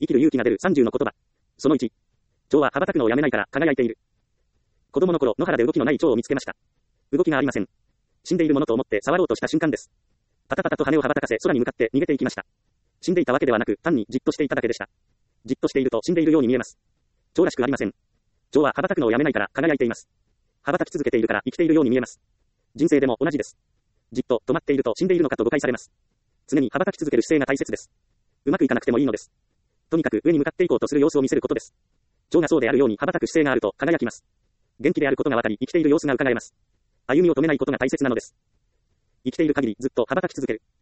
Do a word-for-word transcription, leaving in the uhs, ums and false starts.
生きる勇気が出るさんじゅうの言葉。そのいち。蝶は羽ばたくのをやめないから輝いている。子供の頃、野原で動きのない蝶を見つけました。動きがありません。死んでいるものと思って触ろうとした瞬間です。パタパタと羽を羽ばたかせ空に向かって逃げていきました。死んでいたわけではなく、単にじっとしていただけでした。じっとしていると死んでいるように見えます。蝶らしくありません。蝶は羽ばたくのをやめないから輝いています。羽ばたき続けているから生きているように見えます。人生でも同じです。じっと止まっていると死んでいるのかと誤解されます。常に羽ばたき続ける姿勢が大切です。うまくいかなくてもいいのです。とにかく上に向かっていこうとする様子を見せることです。蝶がそうであるように羽ばたく姿勢があると輝きます。元気であることがわかり生きている様子が伺えます。歩みを止めないことが大切なのです。生きている限りずっと羽ばたき続ける。